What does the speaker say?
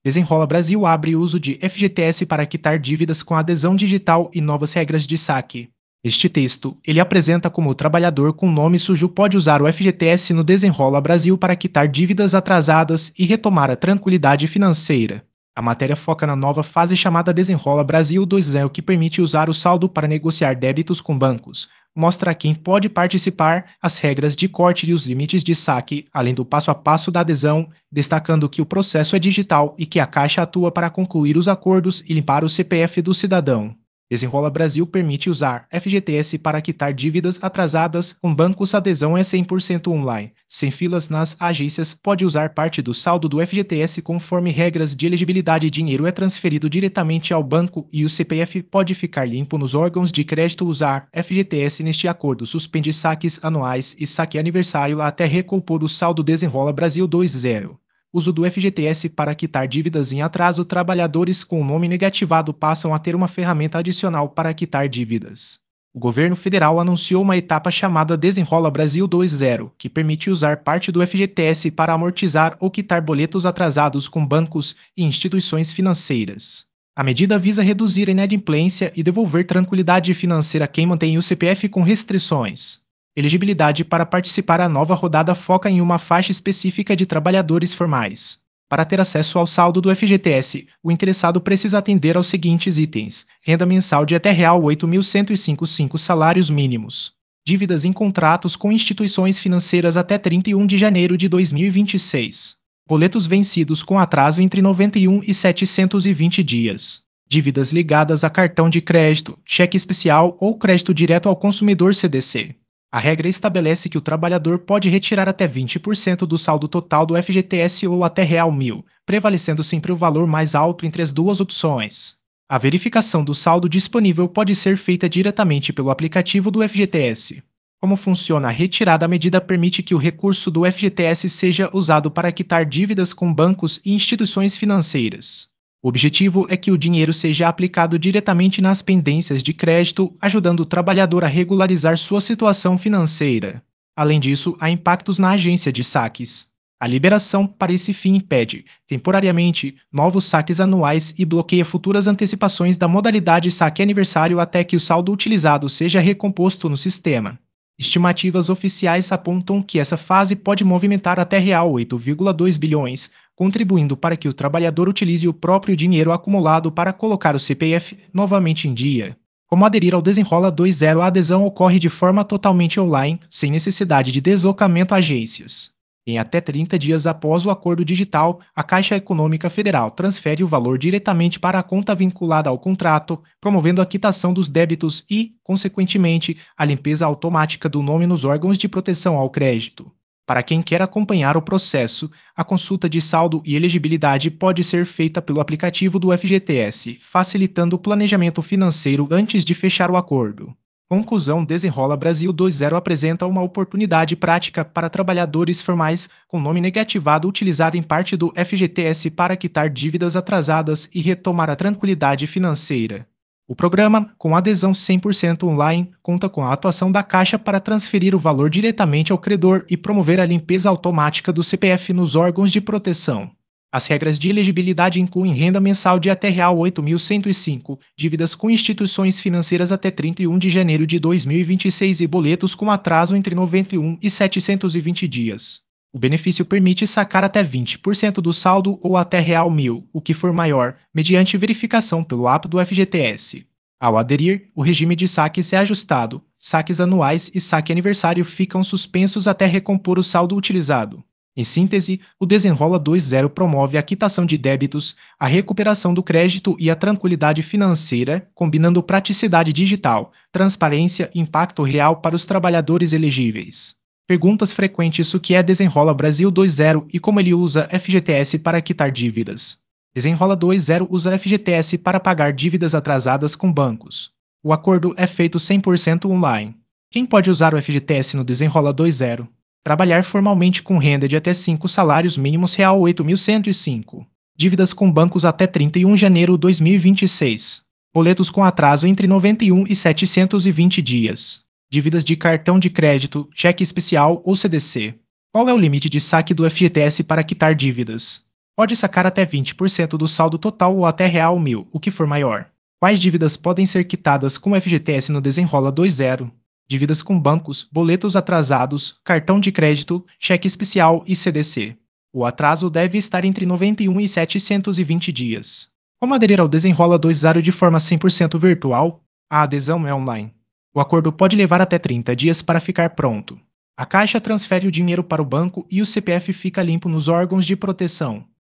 Desenrola Brasil abre uso de FGTS para quitar dívidas com adesão digital e novas regras de saque. Este texto, ele apresenta como o trabalhador com nome sujo pode usar o FGTS no Desenrola Brasil para quitar dívidas atrasadas e retomar a tranquilidade financeira. A matéria foca na nova fase chamada Desenrola Brasil 2.0, que permite usar o saldo para negociar débitos com bancos. Mostra a quem pode participar, as regras de corte e os limites de saque, além do passo a passo da adesão, destacando que o processo é digital e que a Caixa atua para concluir os acordos e limpar o CPF do cidadão. Desenrola Brasil permite usar FGTS para quitar dívidas atrasadas com bancos. A adesão é 100% online, sem filas nas agências. Pode usar parte do saldo do FGTS conforme regras de elegibilidade. Dinheiro é transferido diretamente ao banco e o CPF pode ficar limpo nos órgãos de crédito. Usar FGTS neste acordo suspende saques anuais e saque aniversário até recompor o saldo. Desenrola Brasil 2.0. Uso do FGTS para quitar dívidas em atraso. Trabalhadores com o nome negativado passam a ter uma ferramenta adicional para quitar dívidas. O governo federal anunciou uma etapa chamada Desenrola Brasil 2.0, que permite usar parte do FGTS para amortizar ou quitar boletos atrasados com bancos e instituições financeiras. A medida visa reduzir a inadimplência e devolver tranquilidade financeira a quem mantém o CPF com restrições. Elegibilidade para participar. A nova rodada foca em uma faixa específica de trabalhadores formais. Para ter acesso ao saldo do FGTS, o interessado precisa atender aos seguintes itens: renda mensal de até R$ 8.105 salários mínimos. Dívidas em contratos com instituições financeiras até 31 de janeiro de 2026. Boletos vencidos com atraso entre 91 e 720 dias. Dívidas ligadas a cartão de crédito, cheque especial ou crédito direto ao consumidor CDC. A regra estabelece que o trabalhador pode retirar até 20% do saldo total do FGTS ou até R$ 1.000, prevalecendo sempre o valor mais alto entre as duas opções. A verificação do saldo disponível pode ser feita diretamente pelo aplicativo do FGTS. Como funciona a retirada? A medida permite que o recurso do FGTS seja usado para quitar dívidas com bancos e instituições financeiras. O objetivo é que o dinheiro seja aplicado diretamente nas pendências de crédito, ajudando o trabalhador a regularizar sua situação financeira. Além disso, há impactos na agência de saques. A liberação para esse fim impede, temporariamente, novos saques anuais e bloqueia futuras antecipações da modalidade saque aniversário até que o saldo utilizado seja recomposto no sistema. Estimativas oficiais apontam que essa fase pode movimentar até R$ 8,2 bilhões, contribuindo para que o trabalhador utilize o próprio dinheiro acumulado para colocar o CPF novamente em dia. Como aderir ao Desenrola 2.0? A adesão ocorre de forma totalmente online, sem necessidade de deslocamento a agências. Em até 30 dias após o acordo digital, a Caixa Econômica Federal transfere o valor diretamente para a conta vinculada ao contrato, promovendo a quitação dos débitos e, consequentemente, a limpeza automática do nome nos órgãos de proteção ao crédito. Para quem quer acompanhar o processo, a consulta de saldo e elegibilidade pode ser feita pelo aplicativo do FGTS, facilitando o planejamento financeiro antes de fechar o acordo. Conclusão: Desenrola Brasil 2.0 apresenta uma oportunidade prática para trabalhadores formais com nome negativado utilizarem parte do FGTS para quitar dívidas atrasadas e retomar a tranquilidade financeira. O programa, com adesão 100% online, conta com a atuação da Caixa para transferir o valor diretamente ao credor e promover a limpeza automática do CPF nos órgãos de proteção. As regras de elegibilidade incluem renda mensal de até R$ 8.105, dívidas com instituições financeiras até 31 de janeiro de 2026 e boletos com atraso entre 91 e 720 dias. O benefício permite sacar até 20% do saldo ou até R$ 1.000, o que for maior, mediante verificação pelo app do FGTS. Ao aderir, o regime de saques é ajustado. Saques anuais e saque aniversário ficam suspensos até recompor o saldo utilizado. Em síntese, o Desenrola 2.0 promove a quitação de débitos, a recuperação do crédito e a tranquilidade financeira, combinando praticidade digital, transparência e impacto real para os trabalhadores elegíveis. Perguntas frequentes: o que é Desenrola Brasil 2.0 e como ele usa FGTS para quitar dívidas? Desenrola 2.0 usa FGTS para pagar dívidas atrasadas com bancos. O acordo é feito 100% online. Quem pode usar o FGTS no Desenrola 2.0? Trabalhar formalmente com renda de até 5 salários mínimos R$ 8.105. Dívidas com bancos até 31 de janeiro de 2026. Boletos com atraso entre 91 e 720 dias. Dívidas de cartão de crédito, cheque especial ou CDC. Qual é o limite de saque do FGTS para quitar dívidas? Pode sacar até 20% do saldo total ou até R$ 1.000, o que for maior. Quais dívidas podem ser quitadas com o FGTS no Desenrola 2.0? Dívidas com bancos, boletos atrasados, cartão de crédito, cheque especial e CDC. O atraso deve estar entre 91 e 720 dias. Como aderir ao Desenrola 2.0 de forma 100% virtual? A adesão é online. O acordo pode levar até 30 dias para ficar pronto. A Caixa transfere o dinheiro para o banco e o CPF fica limpo nos órgãos de proteção.